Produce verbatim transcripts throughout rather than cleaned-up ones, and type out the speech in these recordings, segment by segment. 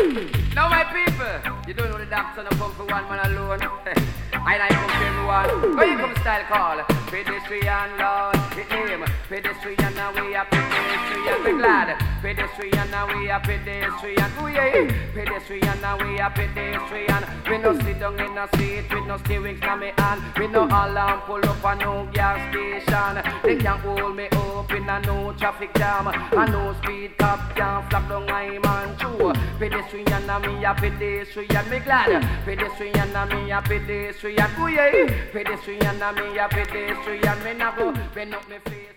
Now my people, you don't know the doctor no come for one man alone. I like come for everyone. Where you come style call? Pedestrian Lord, it name. Pedestrian now we are pedestrian. Be glad. Pedestrian now we are pedestrian. Oh yeah. Pedestrian now we are pedestrian. We no sit down in a seat with no steering from me hand. We no alarm pull up a no gas station. They can't hold me up in a no traffic jam. A no speed cop can't flap down my man too. Pedestrian now me a pedestrian. Me glad. Pedestrian now me a pedestrian. Oh yeah. Pedestrian now me a pedestrian. Me na go bend up me face.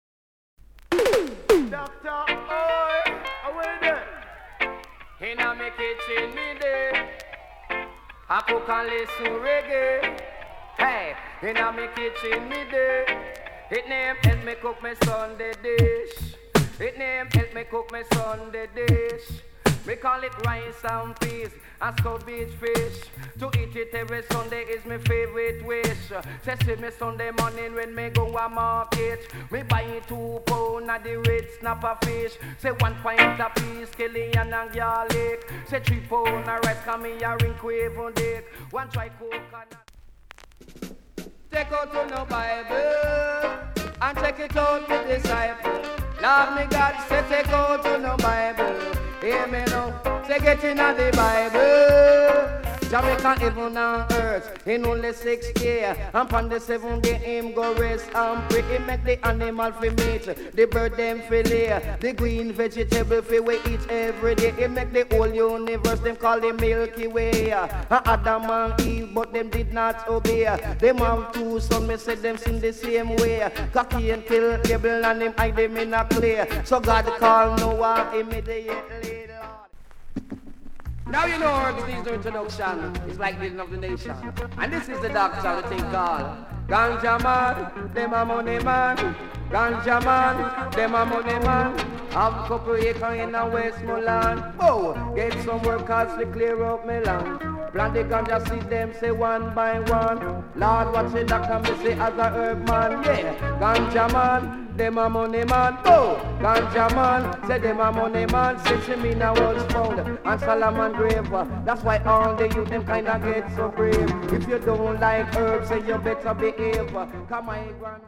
Doctor, oi, how are you there? Inna me kitchen me there. I cook and listen reggae. Hey, inna me kitchen me there. It name help me cook me Sunday dish. It name help me cook me Sunday dish. We call it rice and peas and scout beach fish. To eat it every Sunday is my favorite wish. Say see me Sunday morning when me go a market. Me buy two pound of the red snapper fish. Say one pint of peas, scallion and garlic. Say three pound of rice, come me a ring quaver dick. One try coconut. Take out to no Bible and check it out with disciple. Love me God, say take out to no Bible. Hear me now, say get in the Bible. Jamaica heaven and earth in only six years. And on the seventh day him go rest and pray. He make the animal fi meat, the bird them fi lay, the green vegetable fi we eat every day. He make the whole universe them call the Milky Way. And Adam and Eve but them did not obey. Them have two sons, me say them sin the same way. Cocky and kill Abel and him hide them in a clay. So God call Noah immediately. Now you know Herb's no introduction. It's like leading of the nation. And this is the doctor, the thing called Ganja man, them a money man. Ganja man, them a money man. Have a couple acres in a Westmoreland. Oh, get some workers to clear up my land. Plant the ganja seed them say one by one. Lord watch the doctor me say as a herb man. Yeah, ganja man, them a money man. Oh, ganja man, say them a money man. Since me now was found and Solomon grave. That's why all the youth them kinda get so brave. If you don't like herbs, say you better behave. Come on, grand.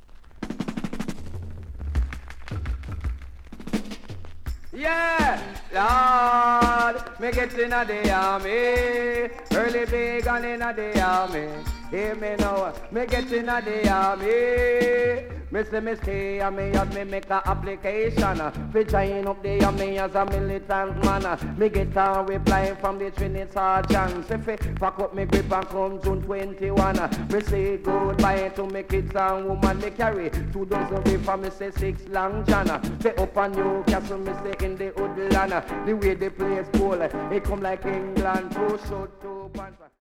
Yeah, Lord, me get in a the army, early big and in a the army. Hear me now, me get in a the army. Me say me stay and me have me make a application. Fi join up the army as a militant man. Me get a reply from the Trinity sergeant. Say fi pack up me grip and come June twenty-first. Me say goodbye to me kids and woman. Me carry two dozen beef and me say six long john. Say up on Newcastle me say in the woodland. The way the place cool, it come like England. Two short two pants.